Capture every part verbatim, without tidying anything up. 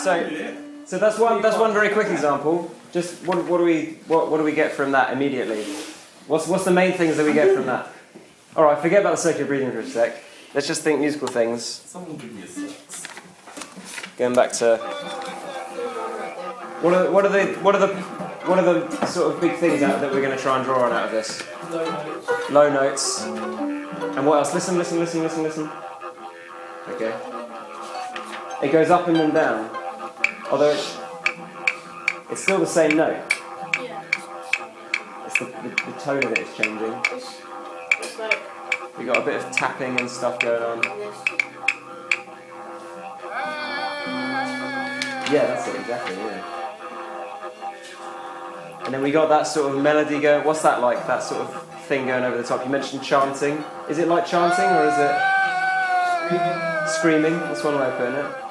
So, so that's one. That's one very quick example. Just what, what do we what, what do we get from that immediately? What's what's the main things that we get from that? All right, forget about the circular breathing for a sec. Let's just think musical things. Someone give me a six. Going back to what are what are the what are the what are the sort of big things out that we're going to try and draw on out of this? Low notes. Low notes. And what else? Listen, listen, listen, listen, listen. Okay. It goes up and then down. Although it's, it's still the same note. Yeah. It's the, the, the tone of it is changing. It's, it's like We got a bit of tapping and stuff going on. this. Yeah, that's it, exactly, yeah. And then we got that sort of melody going. What's that like? That sort of thing going over the top. You mentioned chanting. Is it like chanting or is it screaming? That's one way of putting it.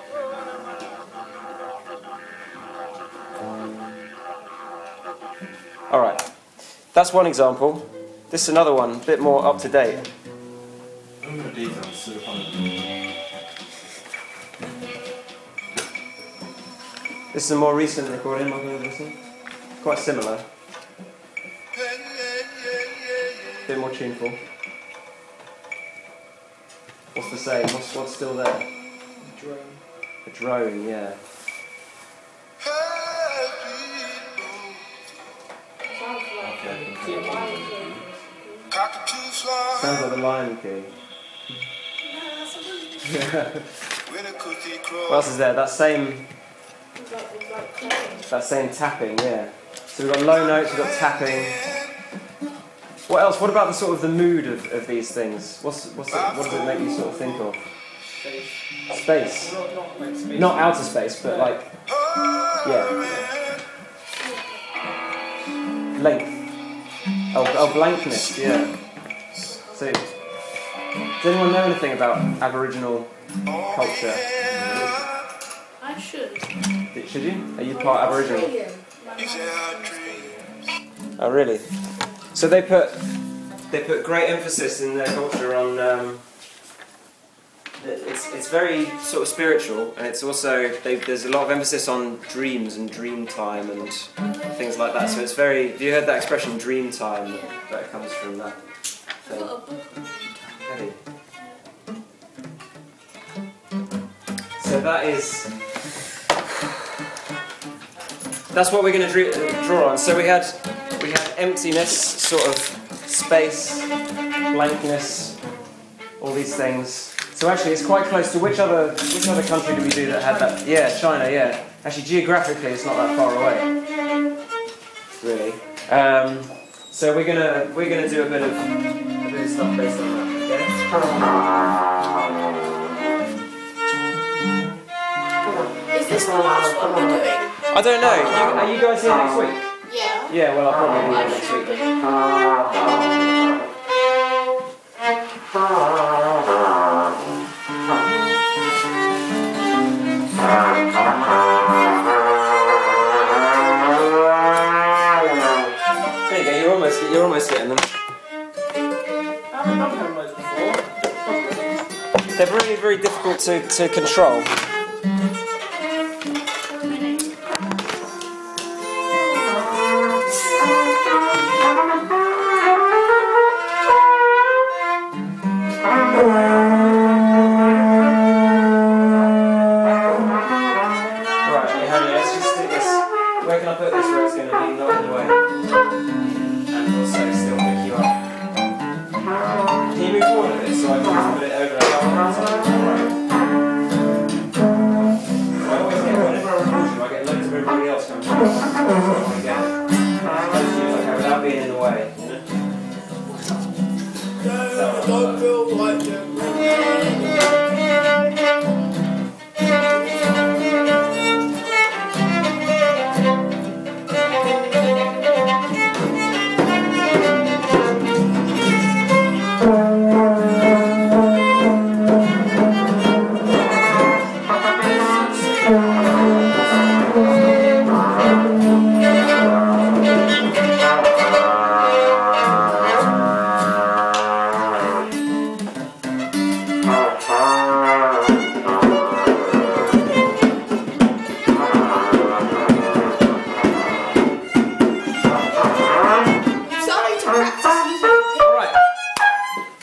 All right, that's one example. This is another one, a bit more up to date. Under details, so funny. This is a more recent recording. Am I going to listen? Quite similar. A bit more tuneful. What's the same? What's what's still there? Drone. A drone, yeah. Sounds like Okay. the Lion King. Sounds like the Lion King. What else is there? That same It's like, it's like playing. that same tapping, yeah. So we've got low notes, we've got tapping. What else? What about the sort of the mood of, of these things? What's what's it, what does it make you sort of think of? Space. Space. Not, not like space. Not outer space, but like yeah. Length. Oh, oh blankness, yeah. So does anyone know anything about Aboriginal culture? I should. Should you? Are you part Aboriginal? Australian. My mum's Australian. Oh, really? So they put they put great emphasis in their culture on. Um, it's it's very sort of spiritual, and it's also they, there's a lot of emphasis on dreams and dream time and things like that. So it's very. Have you heard that expression, dream time? That comes from that I've thing. got a book. Heavy. So that is. That's what we're going to draw on. So we had we had emptiness, sort of space, blankness, all these things. So actually, it's quite close to which other which other country did we do that had that? Yeah, China. Yeah. Actually, geographically, it's not that far away, really. Um, so we're gonna we're gonna do a bit of a bit of stuff based on that. Is this the last one we're doing? Okay? I don't know. You, are you guys here next week? Yeah. Yeah. Well, I'll probably be I here next should week. be. There you go. You're almost you're almost getting them. I haven't done those before. They're very very difficult to to control.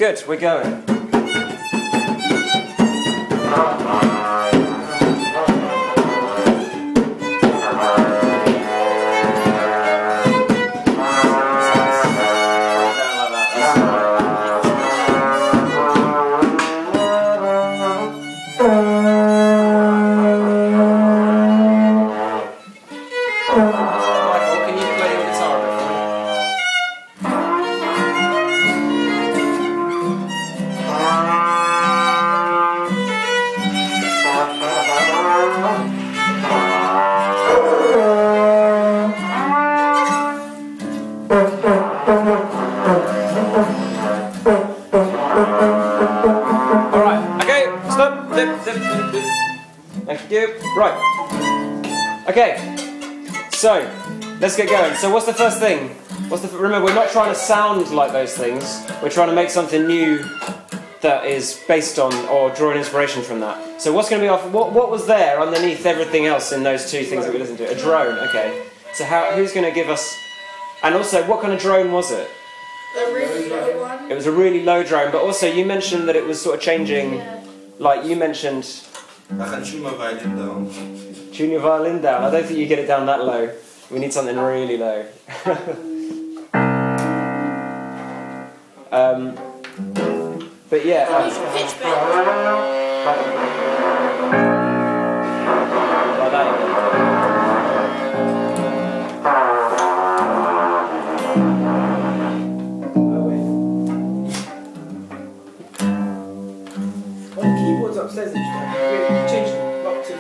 Good, we're going. Thank you. Right. Okay. So, let's get going. So, what's the first thing? What's the? Remember, we're not trying to sound like those things. We're trying to make something new that is based on or draw an inspiration from that. So, what's going to be off? What What was there underneath everything else in those two things that we listened to? A drone. Okay. So, how? Who's going to give us? And also, what kind of drone was it? The really low one. It was a really low drone, but also you mentioned that it was sort of changing. Yeah. Like you mentioned. I can tune my violin down. Tune your violin down. I don't think you get it down that low. We need something really low. um, but yeah. Oh, Um, you should pitch back. like that again. On the keyboards upstairs, they just we changed the lock to the.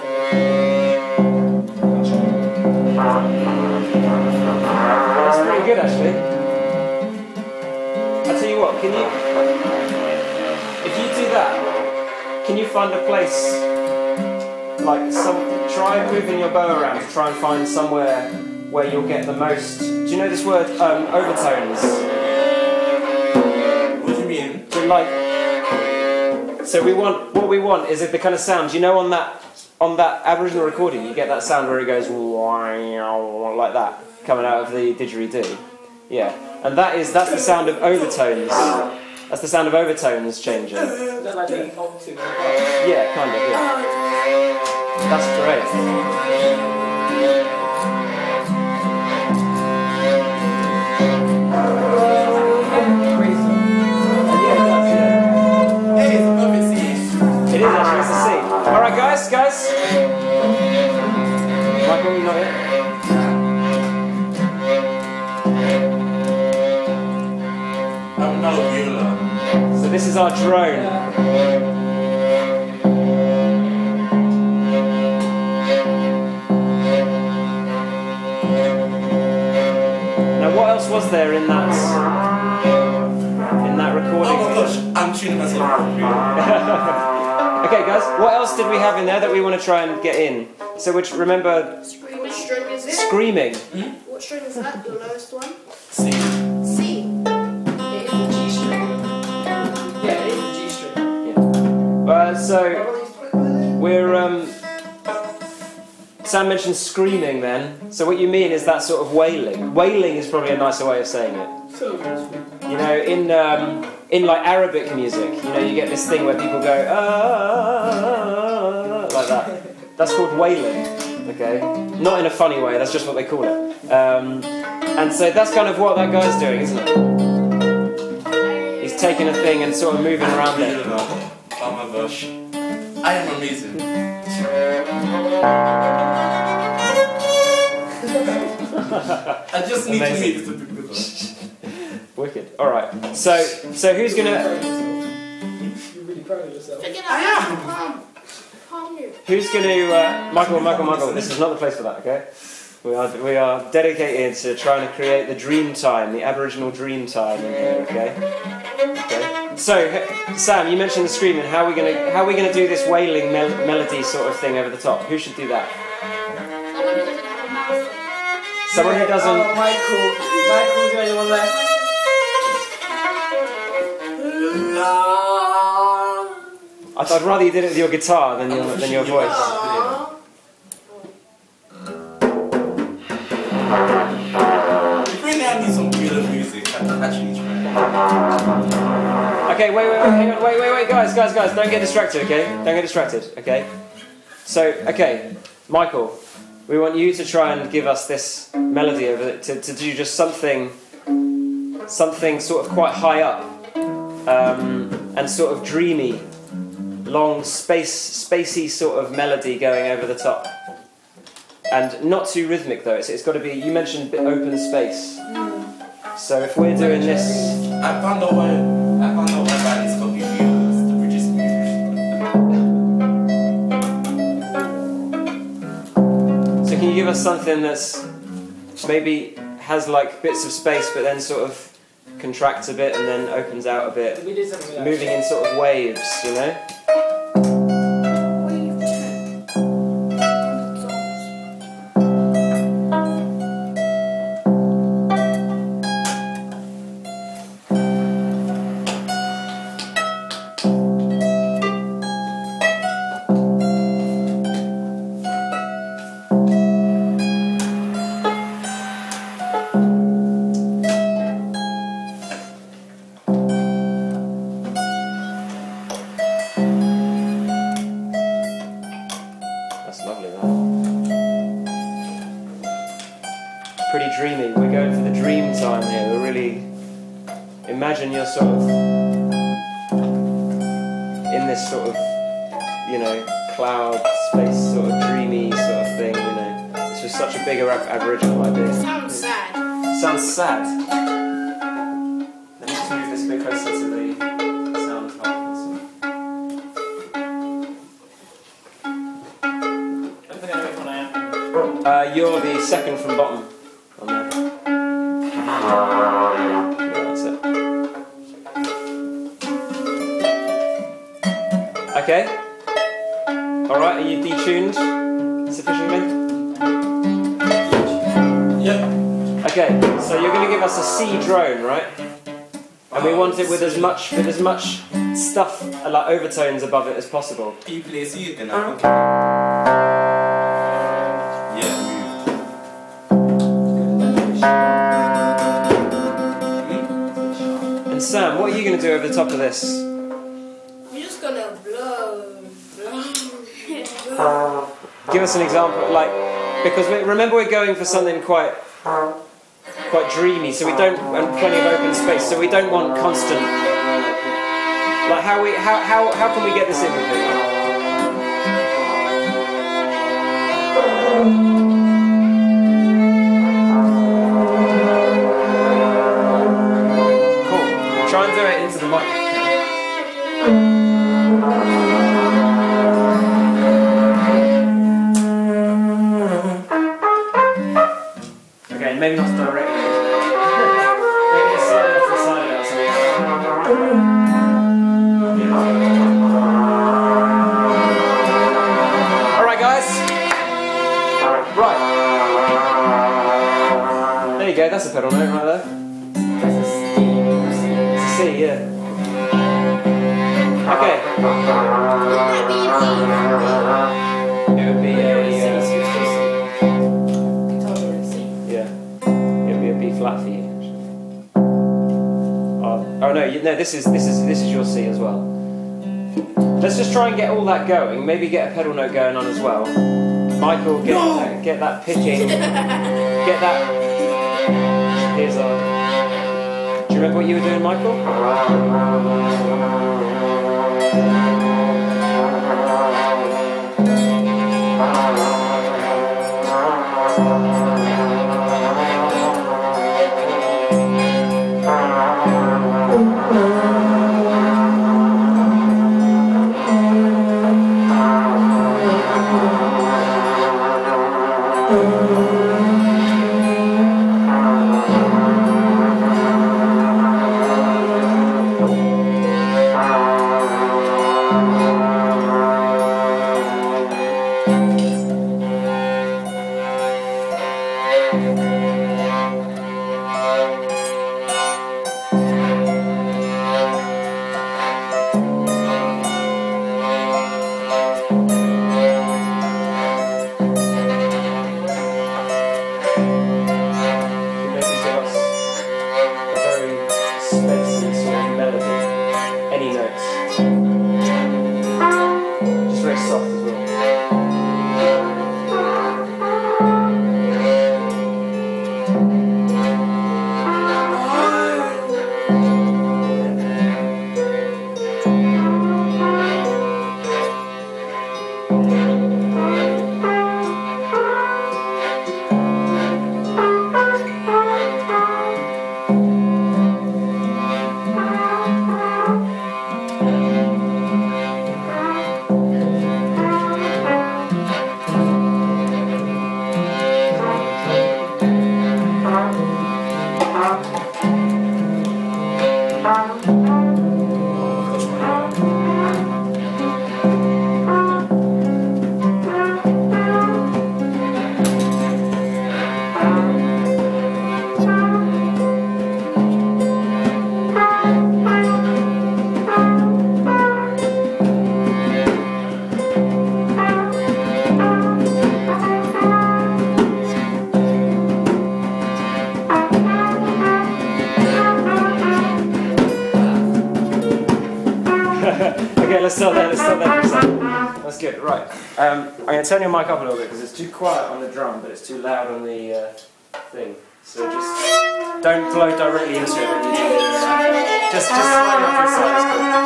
That's pretty good actually. I'll tell you what, can you, if you do that, can you find a place, like some, try moving your bow around to try and find somewhere where you'll get the most, do you know this word, um, overtones? What do you mean? To like, so we want, what we want is if the kind of sound, you know on that, on that Aboriginal recording, you get that sound where it goes like that, coming out of the didgeridoo. Yeah, and that is, that's the sound of overtones. That's the sound of overtones changing. Is that like the octave? Yeah, kind of, yeah. That's great. Hey, it's above the sea. It is actually, it's a C. Alright guys, guys. Michael, you not yet? I'm now a viola. So this is our drone. Now what else was there in that in that recording? Oh my gosh, I'm tuning myself up. Okay guys, what else did we have in there that we want to try and get in? So which, remember, Which string is it? screaming. What string is that? The lowest one? See? C. It is the G string. Yeah, it is the G string. Uh, so we're um, Sam mentioned screaming then. So what you mean is that sort of wailing. Wailing is probably a nicer way of saying it. So good. You know, in um, in like Arabic music, you know, you get this thing where people go ah, like that. That's called wailing. Okay, not in a funny way. That's just what they call it. Um, and so that's kind of what that guy's doing, isn't it? He's taking a thing and sort of moving around it. Viola. Oh my gosh. I am amazing. I just need Amazing. to meet the people. Wicked. All right. So so who's gonna You're really proud of yourself. Pick it up. I am. Palm. Palm you. who's gonna uh, Michael Michael Michael? This is not the place for that. Okay. We are we are dedicated to trying to create the dream time, the Aboriginal dream time in here. Okay. Okay. So h- Sam, you mentioned the screaming. How are we gonna how are we gonna do this wailing mel- melody sort of thing over the top? Who should do that? Someone who doesn't have a mouth. Someone who doesn't. Oh, Michael. Michael's the only one left. I th- I'd rather you did it with your guitar than your than your voice. Aww. If really I need some viola music, I can actually try. Okay, wait, wait, wait, hang on, wait, wait, wait, guys, guys, guys, don't get distracted, okay? Don't get distracted, okay? So, okay, Michael, we want you to try and give us this melody over the, to, to do just something, something sort of quite high up, um, and sort of dreamy, long space, spacey sort of melody going over the top. And not too rhythmic though, it's, it's got to be, you mentioned open space. So if we're doing this... I found out why, I found out why band is copy views to produce music. So can you give us something that's maybe has like bits of space but then sort of contracts a bit and then opens out a bit, We did something like moving in sort of waves, you know? That's lovely, that. Pretty dreamy. We're going for the dream time here. We're really... Imagine you're sort of... in this sort of, you know, cloud, space, sort of dreamy sort of thing, you know. It's just such a big ab- Aboriginal idea. Sounds sad. Sounds sad. Let me just move this a bit closer to the sound hole. I don't think I know which one I am. Uh, you're the second from bottom on there. Yeah, that's it. Okay. Alright, are you detuned sufficiently? Yep. Okay, so you're going to give us a C drone, right? And we want it with as much with as much stuff, uh, like overtones above it as possible. Can you play C then? I think. Yeah, And Sam, what are you going to do over the top of this? We're just gonna blow, blow, blow. Give us an example, like, because we, remember we're going for something quite, quite dreamy, so we don't, and plenty of open space, so we don't want constant, like how we, how, how, how can we get this in with it? Cool, try and do it into the mic. Okay, maybe not directly. Maybe it's slightly off the side of it or something. Alright guys. Right. There you go, that's a pedal note right there. That's a steam. It's a C, yeah. Okay. It would be a... Uh, yeah. It would be a B flat for you. Oh, oh no, you, no, this is this is this is your C as well. Let's just try and get all that going. Maybe get a pedal note going on as well. Michael, get No! that, get that picking. Get that. Here's our. Do you remember what you were doing, Michael? That's good. Right. Um, I'm going to turn your mic up a little bit because it's too quiet on the drum, but it's too loud on the uh, thing. So just don't blow directly into it when you do it. Just, just slightly off to the side.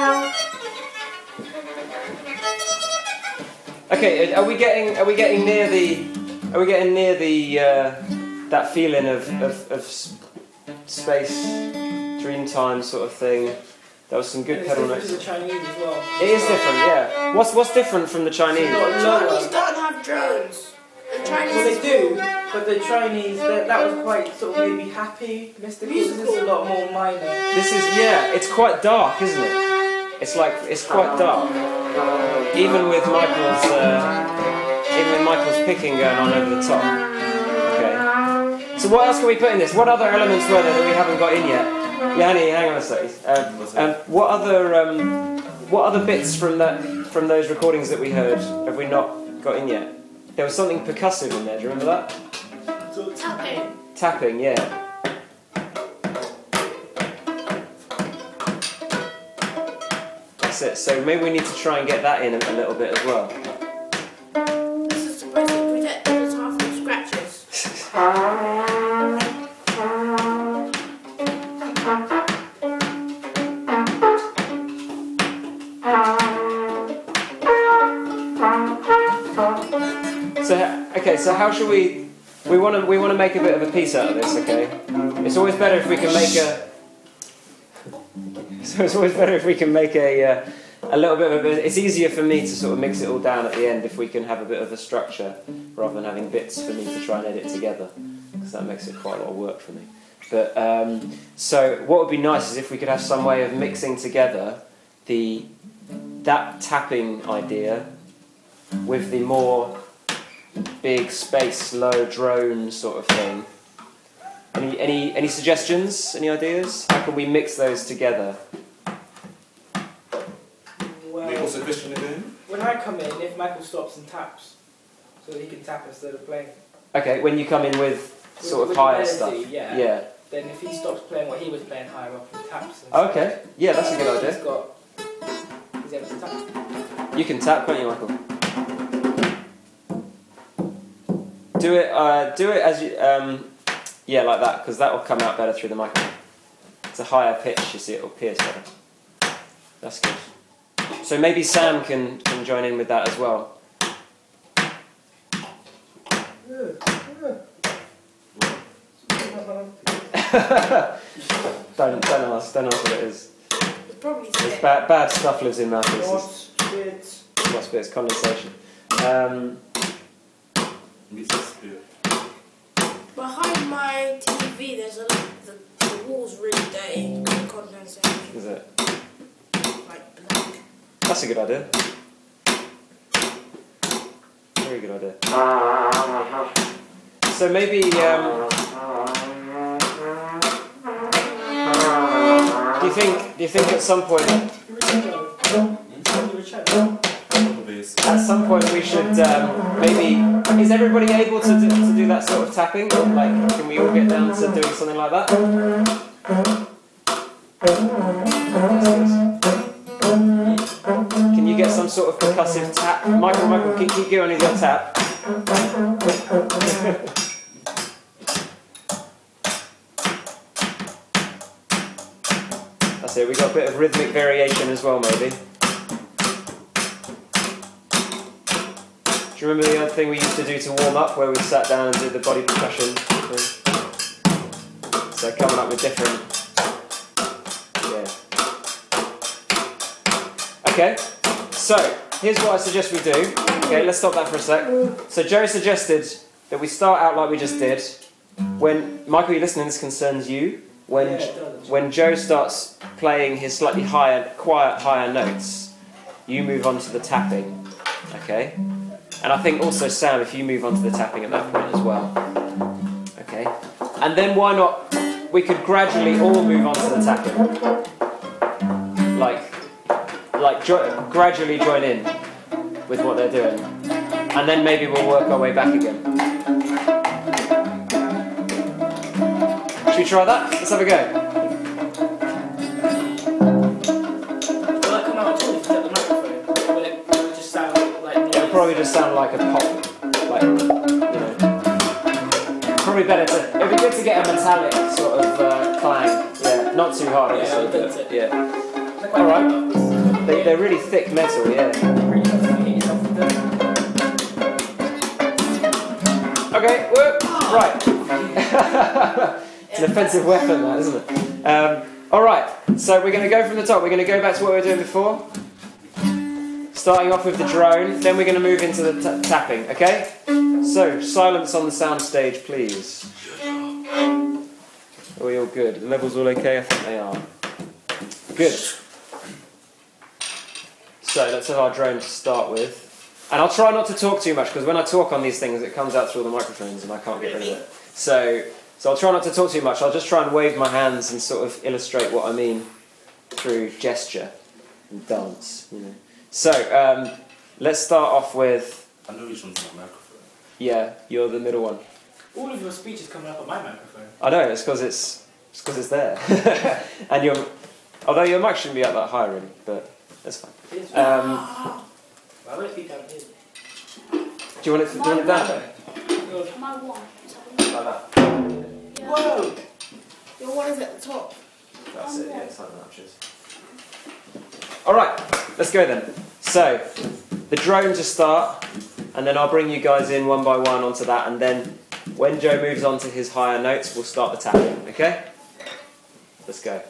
It's cool. Okay. Are we getting? Are we getting near the? Are we getting near the? Uh, that feeling of of, of space, Dreamtime sort of thing. That was some good It's pedal different notes. to the Chinese as well. It is different, yeah. What's what's different from the Chinese? Not Chinese lower. don't have drones. The Chinese Well, they is do, but the Chinese, that, that was quite sort of maybe happy, mystical. This is a lot more minor. This is, yeah, it's quite dark, isn't it? It's like, it's quite dark. Even with Michael's, uh, even with Michael's picking going on over the top. Okay. So what else can we put in this? What other elements were there that we haven't got in yet? Yanni, hang on a second. Um, um, what other, um, what other bits from that, from those recordings that we heard have we not got in yet? There was something percussive in there. Do you remember that? tapping. Tapping, yeah. That's it. So maybe we need to try and get that in a, a little bit as well. This is supposed to protect the guitar from scratches. So okay, so how should we? We want to we want to make a bit of a piece out of this. Okay, it's always better if we can make a. So it's always better if we can make a uh, a little bit of a. It's easier for me to sort of mix it all down at the end if we can have a bit of a structure rather than having bits for me to try and edit together, because that makes it quite a lot of work for me. But um, so what would be nice is if we could have some way of mixing together the that tapping idea with the more big space, low drone sort of thing. Any any any suggestions? Any ideas? How can we mix those together? Well, What's the question again? when I come in, if Michael stops and taps, so that he can tap instead of playing. Okay, when you come in with sort of with higher the stuff. melody, yeah. Yeah. Then if he stops playing what he was playing higher up and taps. And Okay. Yeah, that's a good He's idea. got. He's able to tap. You can tap, can't you, Michael? Do it. Uh, do it as you. Um, yeah, like that, because that will come out better through the microphone. It's a higher pitch. You see, it will pierce better. That's good. So maybe Sam can can join in with that as well. don't don't ask. Don't ask what it is. It's probably It's sick. bad bad stuff lives in mouthpieces. What's it? Must be it's condensation. Um, Behind my T V, there's a lot. The, the wall's really dirty. The condensation, is it? like black. That's a good idea. Very good idea. So maybe. Um, do you think? Do you think at some point? At some point we should um, maybe. Is everybody able to do, to do that sort of tapping? Like, can we all get down to doing something like that? Can you get some sort of percussive tap? Michael, Michael, keep, keep going with your tap. That's it, we got a bit of rhythmic variation as well, maybe. Do you remember the other thing we used to do to warm up, where we sat down and did the body percussion thing? So coming up with different... Yeah. Okay, so here's what I suggest we do. Okay, let's stop that for a sec. So Joe suggested that we start out like we just did. When, Michael, you're listening, this concerns you. When, Yeah, it does. when Joe starts playing his slightly higher, quiet, higher notes, you move on to the tapping. Okay? And I think also, Sam, if you move on to the tapping at that point as well. Okay? And then why not, we could gradually all move on to the tapping. Like, like jo- gradually join in with what they're doing. And then maybe we'll work our way back again. Should we try that? Let's have a go. Will I come out at all if you set the microphone? Will it, will it just sound like probably just sound like a pop, like, you know. Probably better to, it'd be good to get a metallic sort of uh, clang. Yeah, not too hard, Yeah, obviously, that's but it. yeah. They're quite Alright. good. They, they're really thick metal, yeah. Really nice to hit yourself with them. Okay, whoop, right. It's an offensive weapon, that, isn't it? Um, Alright, so we're going to go from the top. We're going to go back to what we were doing before. Starting off with the drone, then we're going to move into the t tapping, okay? So, silence on the sound stage, please. Are we all good? The levels all okay? I think they are. Good. So, let's have our drone to start with. And I'll try not to talk too much, because when I talk on these things, it comes out through all the microphones and I can't get rid of it. So, so I'll try not to talk too much. I'll just try and wave my hands and sort of illustrate what I mean through gesture and dance, you know. So, um, let's start off with... I know which one's my microphone. Yeah, you're the middle one. All of your speech is coming up on my microphone. I know, it's because it's, it's, 'cause it's there. And your... Although your mic shouldn't be up that high, really, but that's fine. It is. Um, Why would it be down here? do you want it, do you want it down there? My one. Like that. Whoa! Your one is at the top. That's it, yeah, it's like that. Cheers. Alright, let's go then. So, the drone to start, and then I'll bring you guys in one by one onto that, and then when Joe moves on to his higher notes, we'll start the tapping, okay? Let's go.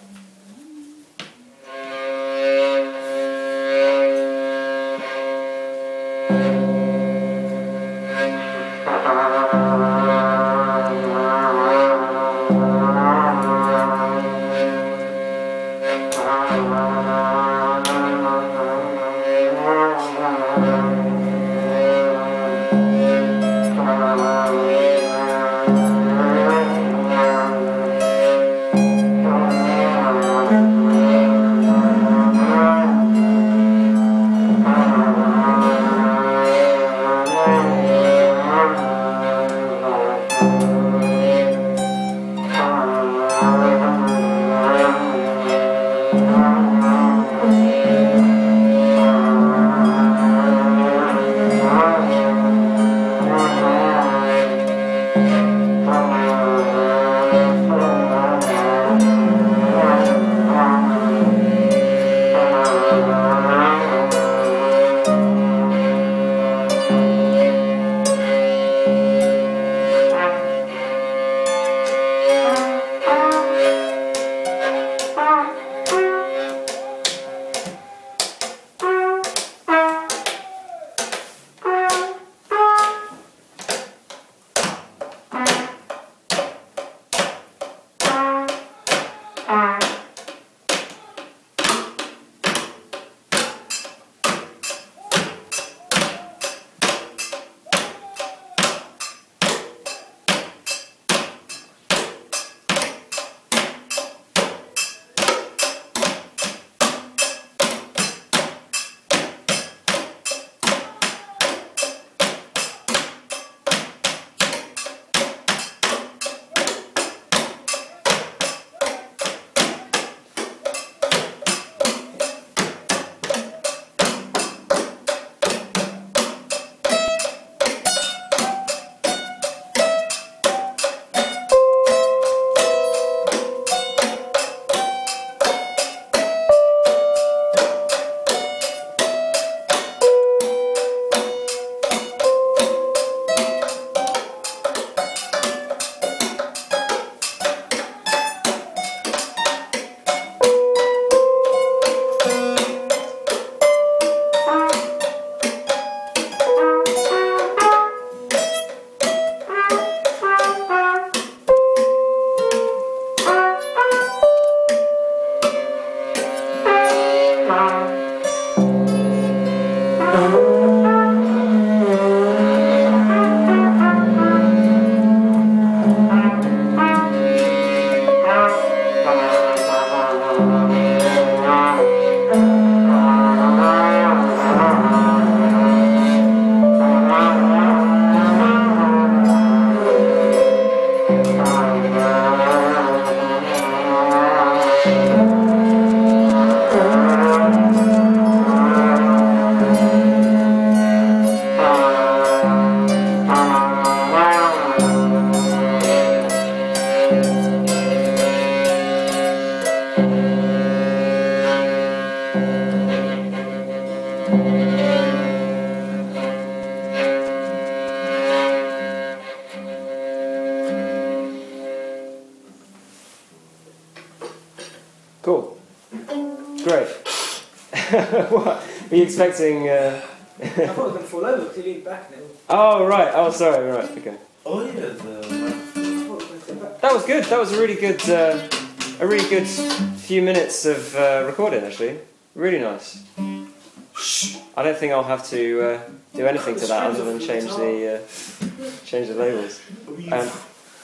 Cool. Great. What? Are you expecting... Uh... I thought it was going to fall over because he leaned back and it was... Oh, right. Oh, sorry. Right. Okay. Oh yeah, the I thought it was going to go back. That was good. That was a really good, uh, a really good few minutes of uh, recording, actually. Really nice. I don't think I'll have to uh, do anything to that other than change the uh, change the labels. Um,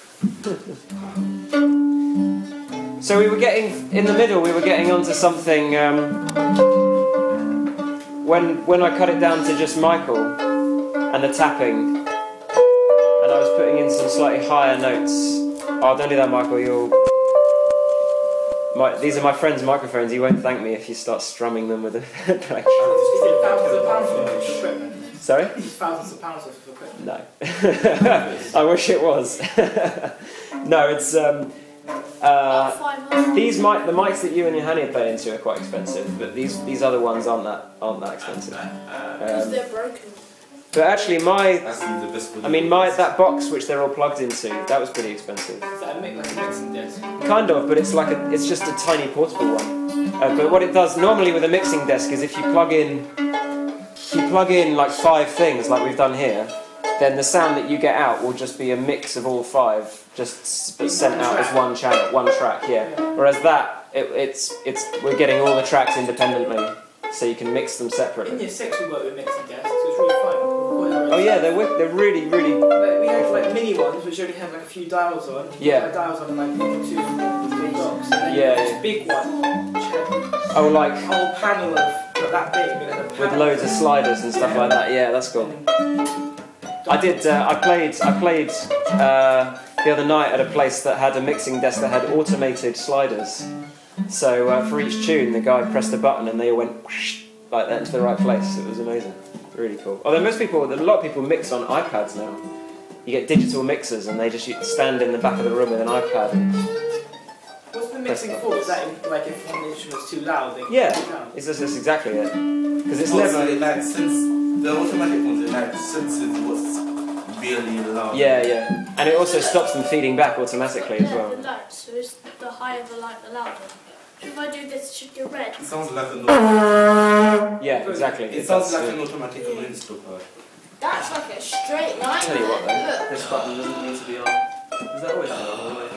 so we were getting in the middle. We were getting onto something. Um, when when I cut it down to just Michael and the tapping, and I was putting in some slightly higher notes. Oh, don't do that, Michael. You'll. My, these are my friend's microphones. He won't thank me if you start strumming them with a track. Is it thousands of pounds worth of equipment? Sorry? Is it thousands of pounds worth of equipment? No. I wish it was. No, it's um, uh, Five hundred. these mic the mics that you and Johanni are playing into are quite expensive, but these these other ones aren't that aren't that expensive. Because Um, they're broken. but actually, my That's the best. I mean my that box which they're all plugged into, that was pretty expensive. Is that a mix, like a mixing desk? Kind of, but it's like a, it's just a tiny portable one. Uh, but what it does normally with a mixing desk is if you plug in, if you plug in like five things like we've done here, then the sound that you get out will just be a mix of all five, just s- but sent out as one channel, one track. Yeah. Whereas that, it, it's it's we're getting all the tracks independently, so you can mix them In separately. year six we worked with mixing desks, so it's really fun. We recorded our own Oh yeah, stuff. they're wi- they're really really. Like, we had like mini ones which only had like a few dials on. Yeah. Like dials on like one or two, three blocks. And then Yeah, this yeah. big one, which had Oh, like a whole panel of like, that big, and then a with panel loads of sliders and stuff like that. Yeah, that's cool. I did. Uh, I played. I played uh, the other night at a place that had a mixing desk that had automated sliders. So uh, for each tune, the guy pressed a button and they all went whoosh, like that into the right place. It was amazing. Really cool. Although most people, a lot of people mix on iPads now. You get digital mixers and they just stand in the back of the room with an iPad. And, What's the mixing for? Is that if, like if one instrument's too loud, they Yeah. can turn it down? it's just, that's exactly it. Because it's Also, never. it like sense the automatic ones. It like senses what's really loud. Yeah, yeah. And it also stops them feeding back automatically as Yeah, well. the light, so it's the higher the light, the louder. If I do this, it should go red. It sounds like an. It Yeah, exactly. sounds That's like it. an automatic reinstopper. That's like a straight line. Tell you what there, though, look. this button doesn't need to be on. Is that always on all the way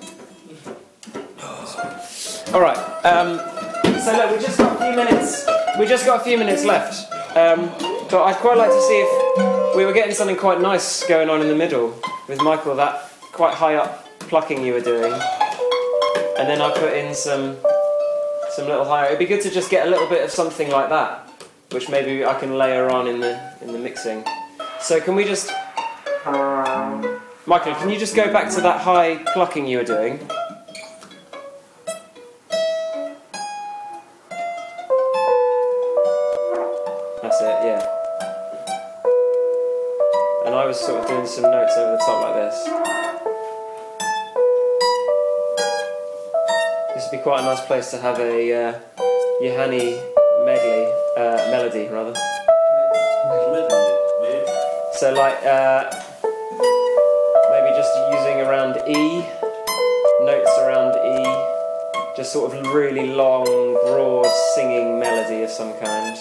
through? Alright, um, so look, we just got a few minutes, we just got a few minutes left. Um, but I'd quite like to see if we were getting something quite nice going on in the middle with Michael, that quite high up plucking you were doing. And then I put in some, some little higher, it'd be good to just get a little bit of something like that, which maybe I can layer on in the in the mixing. So can we just... Michael, can you just go back to that high plucking you were doing? That's it, yeah. And I was sort of doing some notes over the top like this. This would be quite a nice place to have a uh, Johanni medley, uh, melody rather. So like, uh, maybe just using around E, notes around E, just sort of really long, broad singing melody of some kind.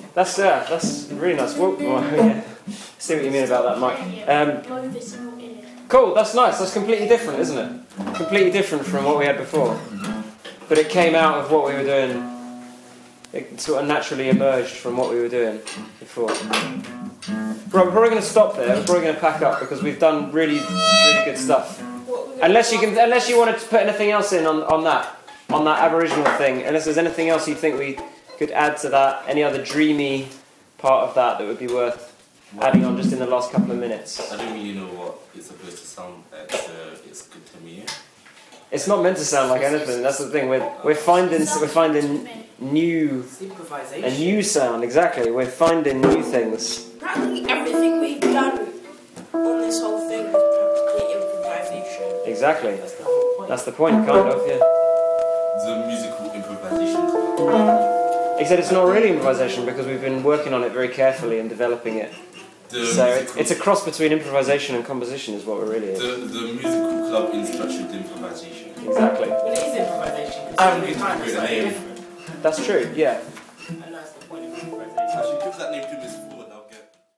That's yeah, that's really nice. Well, well, yeah. See what you mean about that, Mike. Um, Blow this all in it. cool. That's nice. That's completely different, isn't it? Completely different from what we had before. But it came out of what we were doing. It sort of naturally emerged from what we were doing before. Right, we're probably going to stop there. We're probably going to pack up because we've done really, really good stuff. What we're gonna Unless you do can, unless you wanted to put anything else in on, on that, on that Aboriginal thing. Unless there's anything else you think we could add to that, any other dreamy part of that that would be worth adding on just in the last couple of minutes. I don't really know what it's supposed to sound like, so it's good to me. It's not meant to sound like anything. That's the thing. We're we're finding we're finding new It's improvisation. a new sound. Exactly. We're finding new things. Practically everything we've done on this whole thing is practically improvisation. Exactly. That's the whole point. That's the point, kind of. Yeah. The musical improvisation. Except it's not really improvisation because we've been working on it very carefully and developing it. The So it, musical, it's a cross between improvisation and composition, is what it really is. the, the musical club in structured improvisation. Exactly. Well, it is improvisation. 'cause I'm every going to time put it's a slightly name. different. That's true. Yeah.